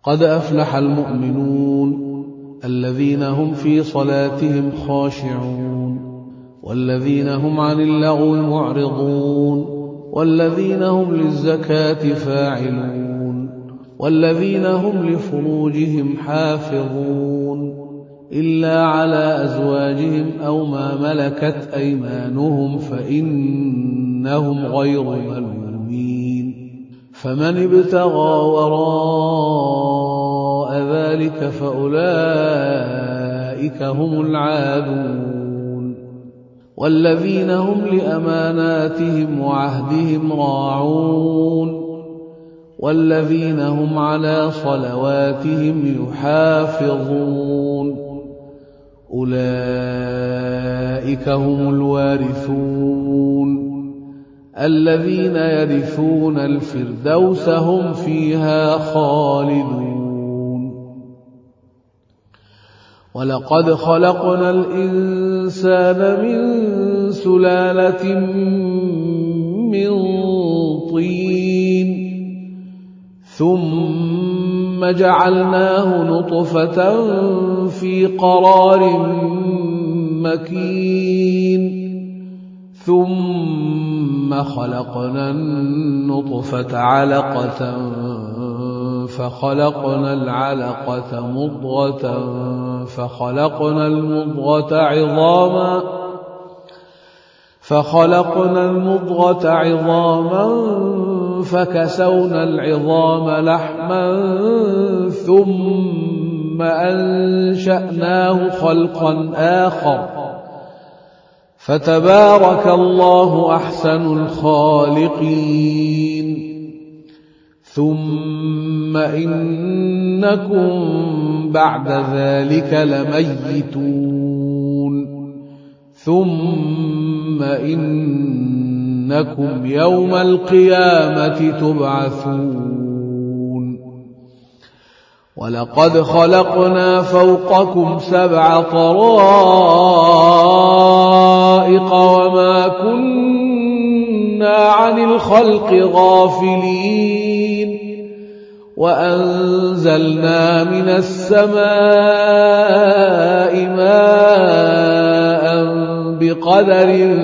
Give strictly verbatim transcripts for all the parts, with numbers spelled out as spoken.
قد أفلح المؤمنون الذين هم في صلاتهم خاشعون والذين هم عن اللغو معرضون والذين هم للزكاة فاعلون والذين هم لفروجهم حافظون إلا على أزواجهم أو ما ملكت أيمانهم فإنهم غير ملومين فمن ابتغى وراء ذلك فأولئك هم العادون والذين هم لأماناتهم وعهدهم راعون والذين هم على صلواتهم يحافظون أولئك هم الوارثون الذين يرثون الفردوس هم فيها خالدون ولقد خلقنا الإنسان من سلالة من طين ثم جعلناه نطفة في قرار مكين ثم خلقنا النطفة علقة فخلقنا العلقة مضغة فخلقنا المضغة عظاما فخلقنا المضغة عظاما فكسونا العظام لحما ثم أنشأناه خلقا آخر فتبارك الله أحسن الخالقين ثم إنكم بعد ذلك لميتون ثم إنكم يوم القيامة تبعثون ولقد خلقنا فوقكم سبع طرائق وما كنا عن الخلق غافلين وأنزلنا من السماء ماء بقدر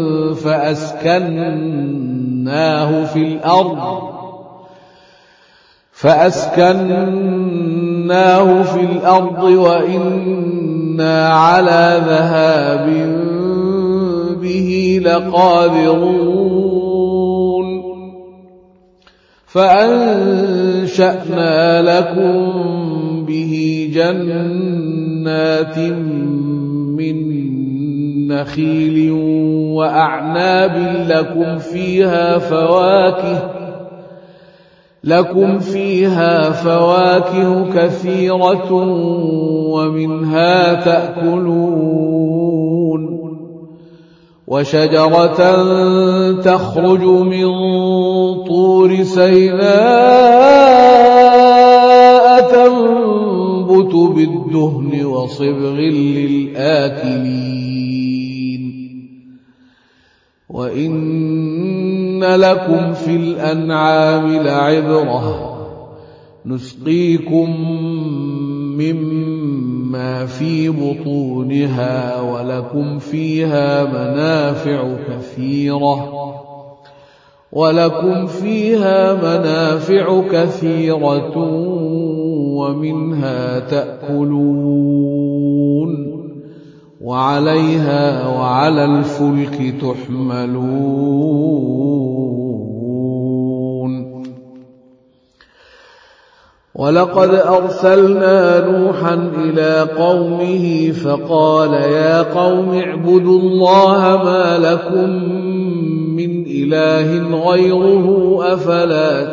فأسكناه في الأرض فأسكناه في الأرض وإنا على ذهاب به لقادرون فأنشأنا لكم به جنات من نخيل وأعناب لكم فيها فواكه لكم فيها فواكه كثيرة ومنها تأكلون وشجرة تخرج من طور سيناء تنبت بالدهن وصبغ للآكلين وإن لكم في الأنعام لعبرة نسقيكم مما في بطونها ولكم فيها منافع كثيرة ولكم فيها منافع كثيرة ومنها تأكلون وعليها وعلى الفلك تحملون ولقد أرسلنا نوحا إلى قومه فقال يا قوم اعبدوا الله ما لكم من إله غيره أفلا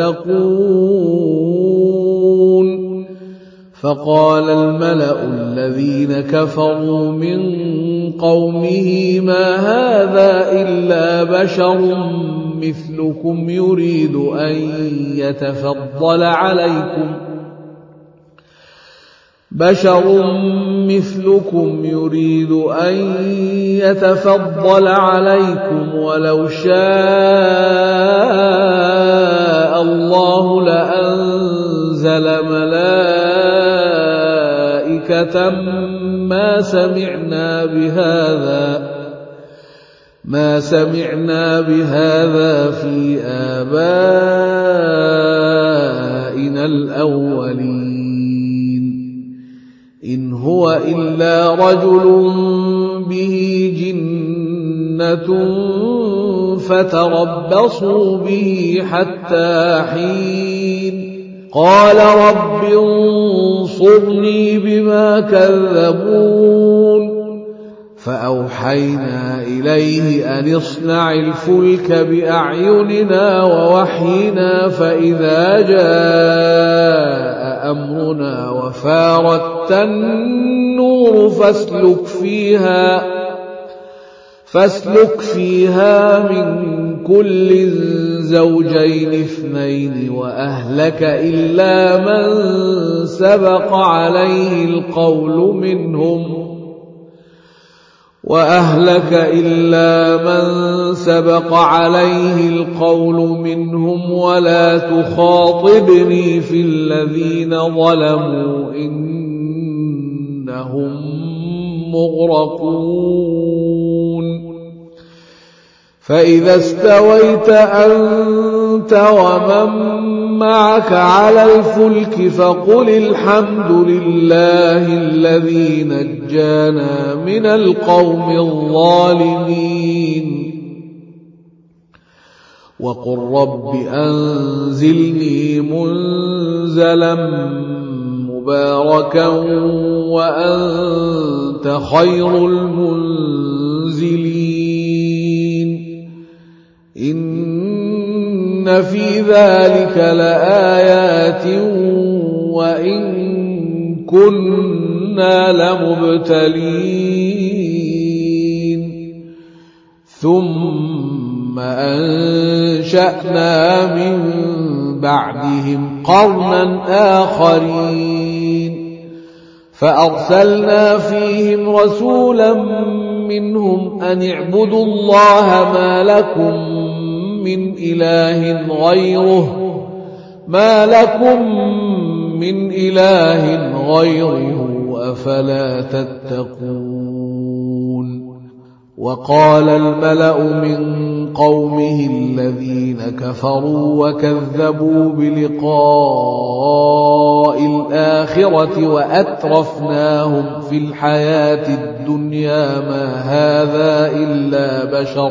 تتقون فقال الملأ الذين كفروا من قومه ما هذا إلا بشر مثلكم يريد أن يتفضل عليكم بشر مثلكم يريد أن يتفضل عليكم ولو شاء الله لأنزل أنزل ملائكة ما سمعنا بهذا ما سمعنا بهذا في آبائنا الأولين إن هو إلا رجل به جنة فتربصوا به حتى حين قال رب انصرني بما كذبون فأوحينا إليه أن اصنع الفلك بأعيننا ووحينا فإذا جاء أمرنا وفارت النور فاسلك فيها فاسلك فيها من كل زوجين اثنين وأهلك إلا من سبق عليه القول منهم وأهلك إلا من سبق عليه القول منهم ولا تخاطبني في الذين ظلموا إنهم مغرقون فإذا استويت أنت ومن معك على الفلك فقل الحمد لله الذي نجانا من القوم الظالمين وقل رب أنزلني منزلا مباركا وأنت خير المنزلين إن في ذلك لآيات وإن كنا لمبتلين ثم أنشأنا من بعدهم قرنا آخرين فأرسلنا فيهم رسولا منهم أن اعبدوا الله ما لكم من إله غيره ما لكم من إله غيره أفلا تتقون وقال الملأ من قومه الذين كفروا وكذبوا بلقاء الآخرة وأترفناهم في الحياة الدنيا ما هذا إلا بشر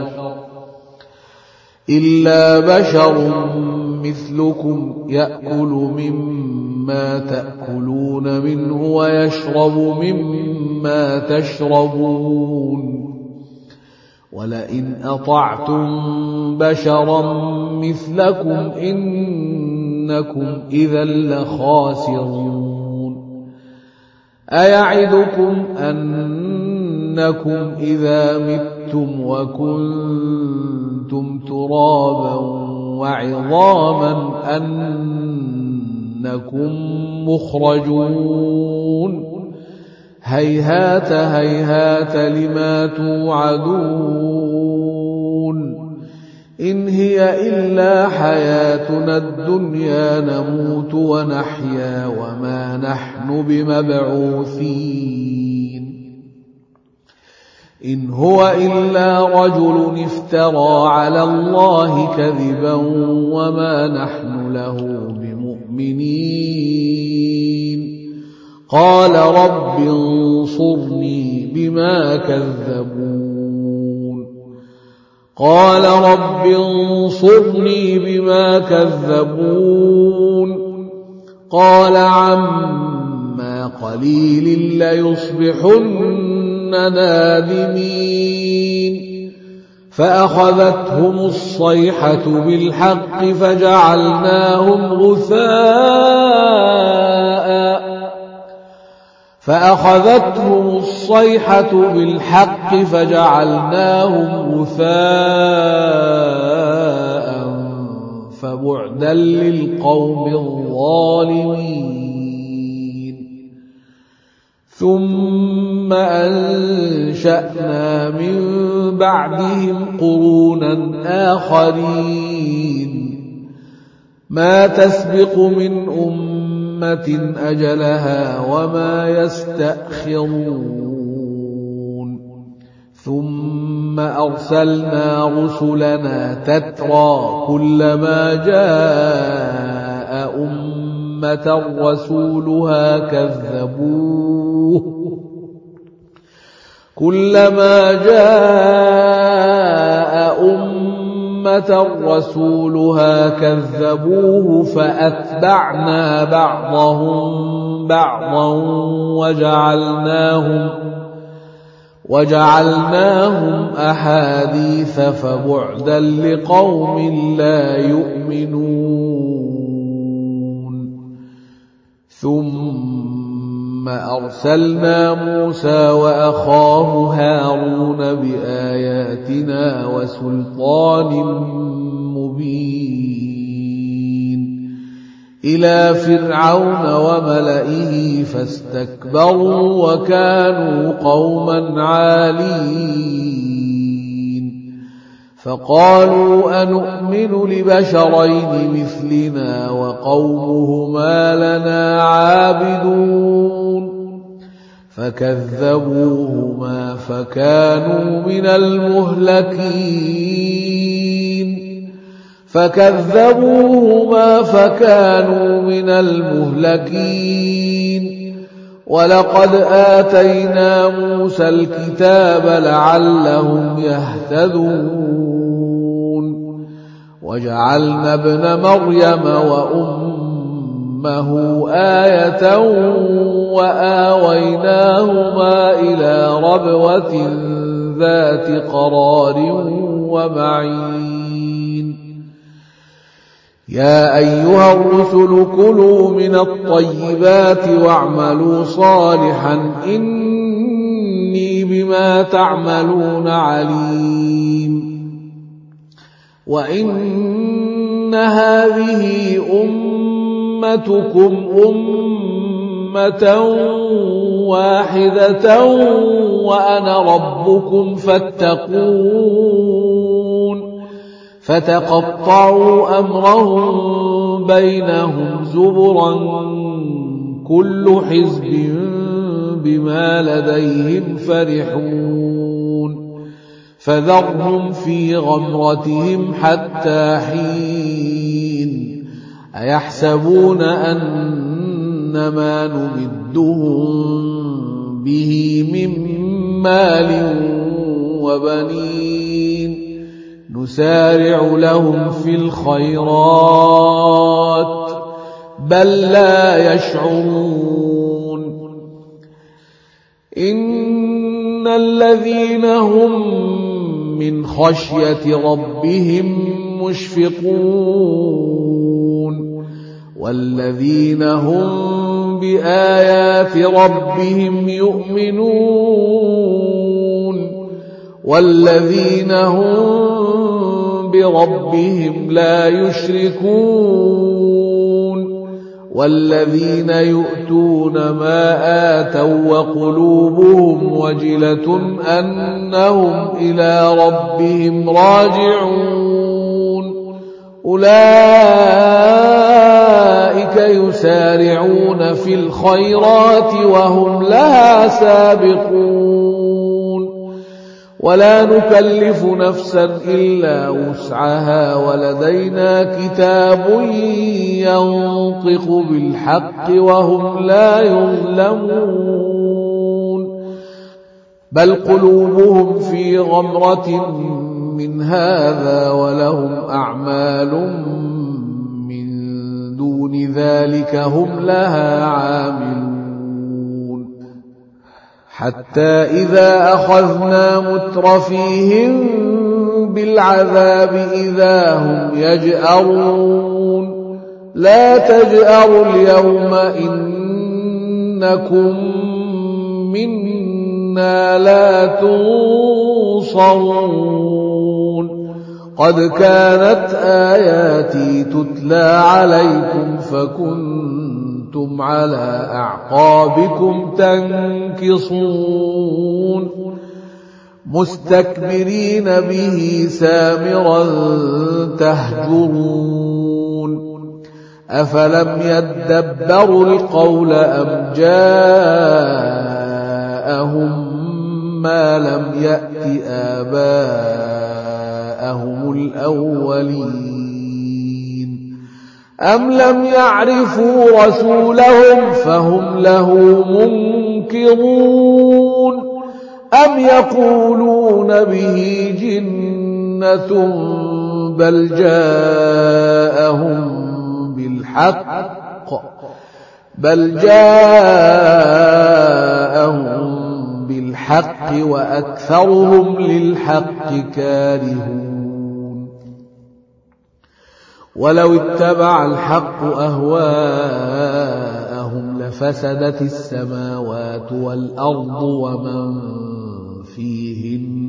إلا بشر مثلكم يأكل مما تأكلون منه ويشرب مما تشربون ولئن أطعتم بشرا مثلكم إنكم إذا لخاسرون أيعدكم أنكم إذا متم وكنتم ترابا وعظاما أنكم مخرجون هيهات هيهات لما توعدون إن هي إلا حياتنا الدنيا نموت ونحيا وما نحن بمبعوثين إن هو إلا رجل افترى على الله كذبا وما نحن له بمؤمنين قال رب انصرني بما كذبون قال رب انصرني بما كذبون قال عما قليل ليصبحن نادمين فأخذتهم الصيحة بالحق فجعلناهم غثاء فأخذتهم الصيحة بالحق فجعلناهم غثاء فبعدا للقوم الظالمين ثم أنشأنا من بعدهم قرونا آخرين ما تسبق من أمة أجلها وما يستأخرون ثم أرسلنا رسلنا تترى كلما جاء أمة رسولها كذبوه كلما جاء أمة رسولها كذبوه فأتبعنا بعضهم بعضا وجعلناهم وجعلناهم أحاديث فبعدا لقوم لا يؤمنون ثم أرسلنا موسى وأخاه هارون بآياتنا وسلطان مبين إلى فرعون وملئه فاستكبروا وكانوا قوما عالين فقالوا أنؤمن لبشرين مثلنا وقومهما لنا عابدون فكذبوهما فكانوا من المهلكين فكذبوهما فكانوا من المهلكين ولقد آتينا موسى الكتاب لعلهم يهتدون وجعلنا ابن مريم وأمه آية وآويناهما إلى ربوة ذات قرار ومعين يا أيها الرسل كلوا من الطيبات واعملوا صالحا إني بما تعملون عليم وإن هذه أمتكم أمة واحدة وأنا ربكم فاتقون فتقطعوا أمرهم بينهم زبرا كل حزب بما لديهم فرحون فذرهم في غمرتهم حتى حين أيحسبون أن ما نمدهم به من مال وبنين نسارع لهم في الخيرات بل لا يشعرون إن الذين هم من خشية ربهم مشفقون والذين هم بآيات ربهم يؤمنون والذين هم بربهم لا يشركون والذين يؤتون ما آتوا وقلوبهم وجلة أنهم إلى ربهم راجعون أولئك يسارعون في الخيرات وهم لها سابقون ولا نكلف نفسا إلا وسعها ولدينا كتاب ينطق بالحق وهم لا يظلمون بل قلوبهم في غمرة من هذا ولهم أعمال من دون ذلك هم لها عاملون حتى إذا أخذنا مترفيهم بالعذاب إذا هم يجأرون لا تجأروا اليوم إنكم منا لا تنصرون قد كانت آياتي تتلى عليكم فكنتم على أعقابكم تنكصون مستكبرين به سامرا تهجرون أفلم يدبروا القول أم جاءهم ما لم يأت آباءهم الأولين أم لم يعرفوا رسولهم فهم له منكرون أم يقولون به جنة بل جاءهم بالحق بل جاءهم بالحق وأكثرهم للحق كارهون ولو اتبع الحق أهواءهم لفسدت السماوات والأرض ومن فيهن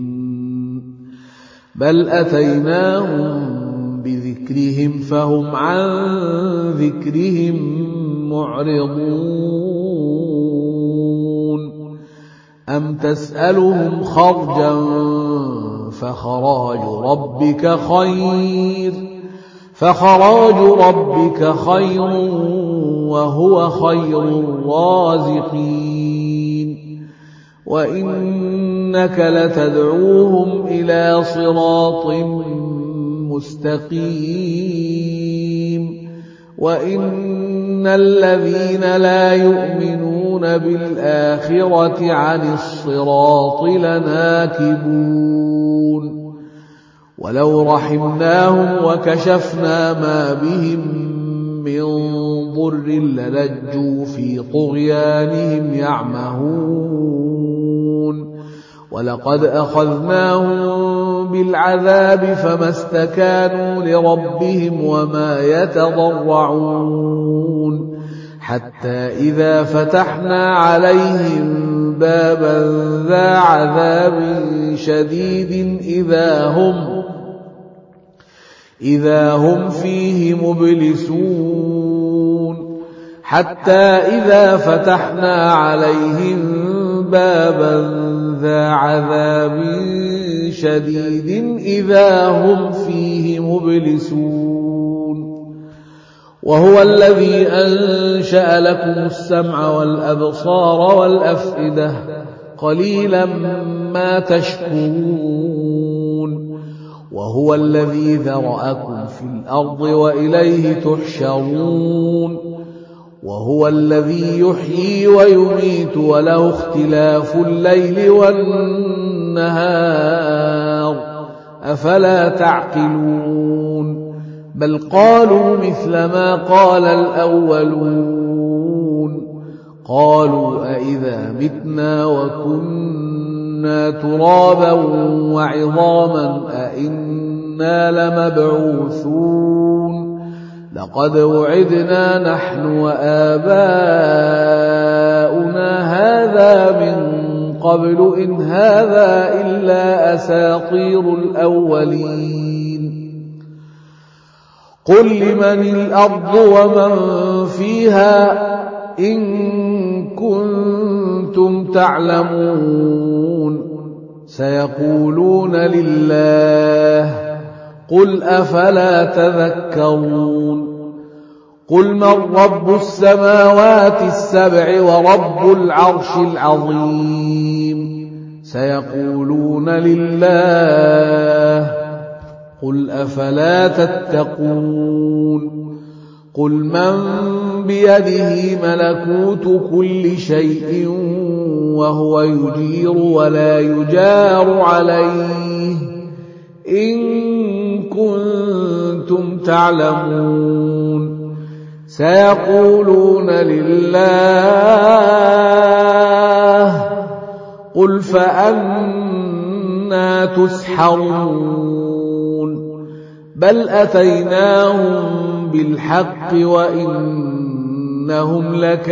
بل أتيناهم بذكرهم فهم عن ذكرهم معرضون أم تسألهم خرجا فخراج ربك خير فخراج ربك خير وهو خير الرازقين وإنك لتدعوهم إلى صراط مستقيم وإن الذين لا يؤمنون بالآخرة عن الصراط لناكبون ولو رحمناهم وكشفنا ما بهم من ضر للجوا في طغيانهم يعمهون ولقد أخذناهم بالعذاب فما استكانوا لربهم وما يتضرعون حتى إذا فتحنا عليهم بابا ذا عذاب شديد إذا هم إذا هم فيه مبلسون حتى إذا فتحنا عليهم بابا ذا عذاب شديد إذا هم فيه مبلسون وهو الذي أنشأ لكم السمع والأبصار والأفئدة قليلا ما تشكرون وهو الذي ذرأكم في الأرض وإليه تحشرون وهو الذي يحيي ويميت وله اختلاف الليل والنهار أفلا تعقلون بل قالوا مثل ما قال الأولون قالوا أئذا متنا وكنا ترابا وعظاما أئنا لمبعوثون لقد وعدنا نحن وآباؤنا هذا من قبل إن هذا إلا أساطير الأولين قل لمن الأرض ومن فيها إن كنتم تعلمون سيقولون لله قل أفلا تذكرون قل من رب السماوات السبع ورب العرش العظيم سيقولون لله قل أفلا تتقون قل من بيده ملكوت كل شيء وهو يجير ولا يجار عليه إن كنتم تعلمون سيقولون لله قل فأنا تسحرون بل أتيناهم بالحق وإنهم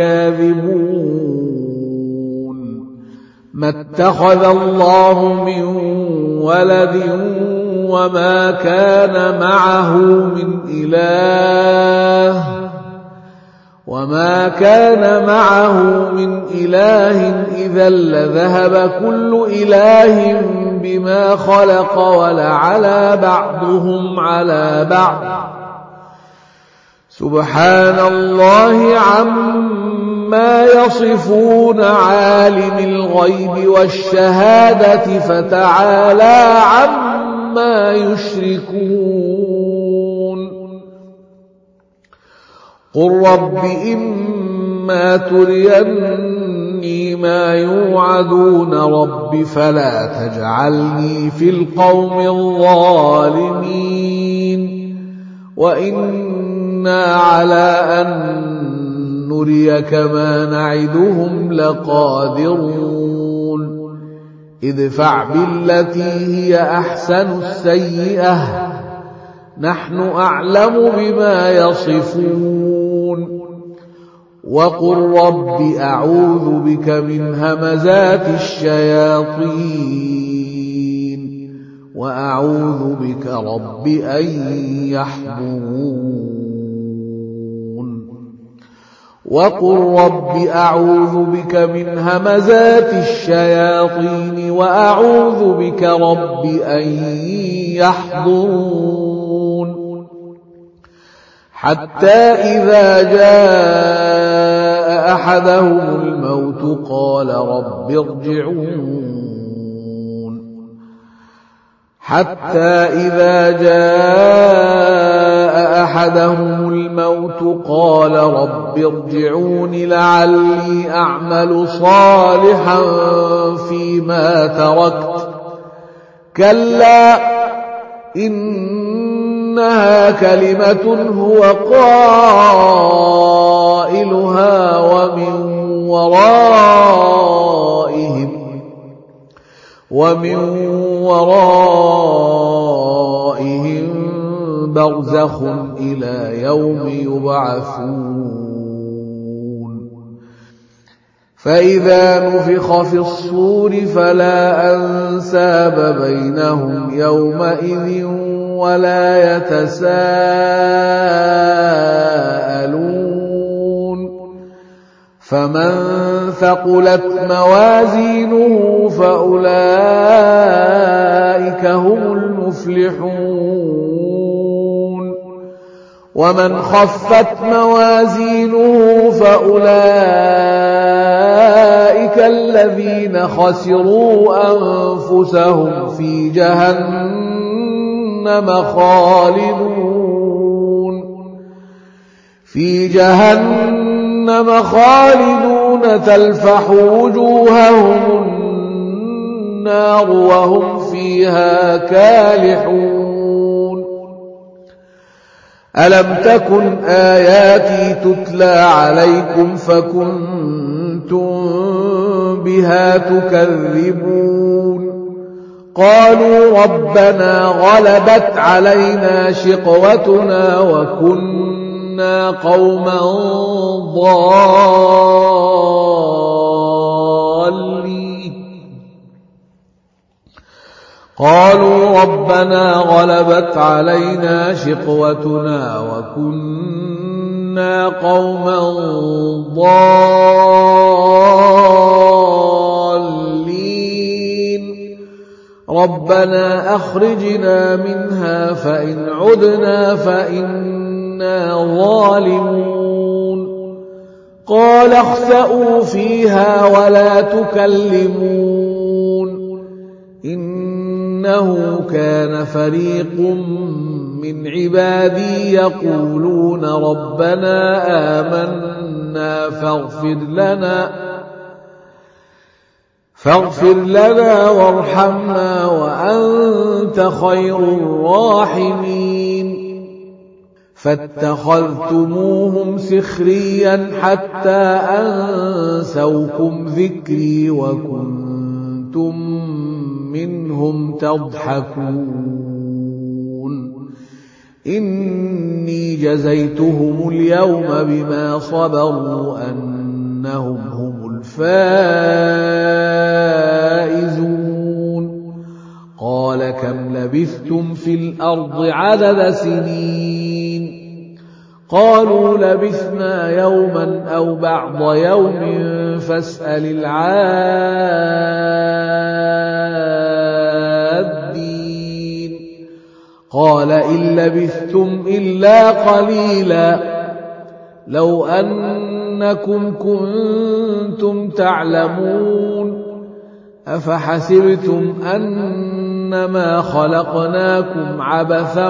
لكاذبون ما اتخذ الله من ولد وما كان معه من إله وما كان معه من إله إذا لذهب كل إله بما خلق ولعلى بعضهم على بعض سبحان الله عما يصفون عالم الغيب والشهادة فتعالى عما يشركون قل رب إما تريني ما يوعدون رب فلا تجعلني في القوم الظالمين وإنا على أن نريك ما نعدهم لقادرون ادفع بالتي هي أحسن السيئة نحن أعلم بما يصفون وقل رب أعوذ بك من همزات الشياطين وأعوذ بك رب أن يحضرون وقل رب أعوذ بك من همزات الشياطين وأعوذ بك رب أن يحضرون حتى إذا جاء أحدهم الموت قال رب ارجعون حتى إذا جاء أحدهم الموت قال رب ارجعون لعلي أعمل صالحا فيما تركت كلا إنها كلمة هو قائلها ومن ورائهم ومن ورائهم برزخ إلى يوم يبعثون فإذا نفخ في الصور فلا أنساب بينهم يومئذ ولا يتساءلون فمن ثقلت موازينه فأولئك هم المفلحون ومن خفت موازينه فأولئك الذين خسروا أنفسهم في جهنم خالدون في جهنم خالدون تلفح وجوههم النار وهم فيها كالحون ألم تكن آياتي تتلى عليكم فكنتم بها تكذبون قالوا ربنا غلبت علينا شقوتنا وكنا قوما ضالين قالوا ربنا غلبت علينا شقوتنا وكنا قوما ضالين ربنا أخرجنا منها فإن عدنا فإنا ظالمون قال اخسئوا فيها ولا تكلمون إنه كان فريق من عبادي يقولون ربنا آمنا فاغفر لنا فاغفر لنا وارحمنا وأنت خير الراحمين فاتخذتموهم سخريا حتى أنسوكم ذكري وكنتم منهم تضحكون إني جزيتهم اليوم بما صبروا أنهم هم الفائزون قال كم لبثتم في الأرض عدد سنين قالوا لبثنا يوما أو بعض يوم فاسأل العادين قال إن لبثتم إلا قليلا لو أنكم كنتم تعلمون أفحسبتم أنما خلقناكم عبثا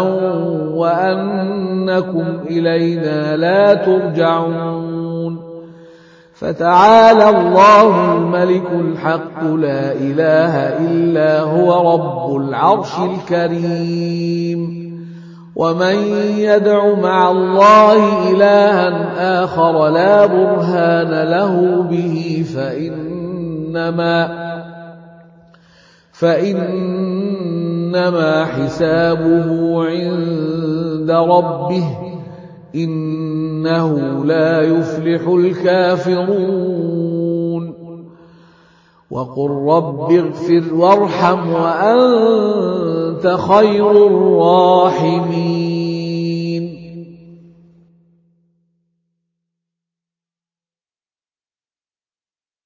وأنكم إلينا لا ترجعون فتعالى الله الملك الحق لا إله إلا هو رب العرش الكريم ومن يدع مع الله إلها آخر لا برهان له به فإنما فإنما حسابه عند ربه إنه لا يفلح الكافرون وقل رب اغفر وارحم وأنت خير الراحمين